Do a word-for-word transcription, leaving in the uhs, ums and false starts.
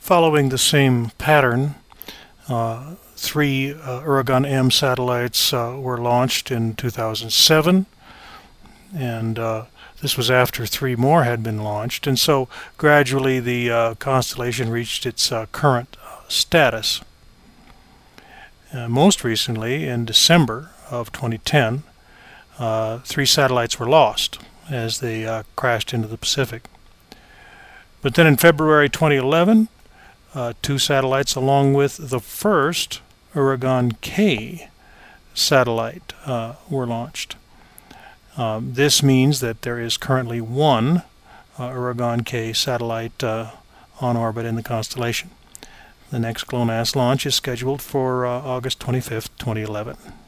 Following the same pattern, uh, three uh, Uragan M satellites uh, were launched in two thousand seven, and uh, this was after three more had been launched, and so gradually the uh, constellation reached its uh, current uh, status. Uh, most recently, in December of twenty ten, uh, three satellites were lost as they uh, crashed into the Pacific. But then in February twenty eleven, uh, two satellites along with the first Uragan K satellite uh, were launched. Um, this means that there is currently one uh, Uragan K satellite uh, on orbit in the constellation. The next GLONASS launch is scheduled for uh, August twenty-fifth, twenty eleven.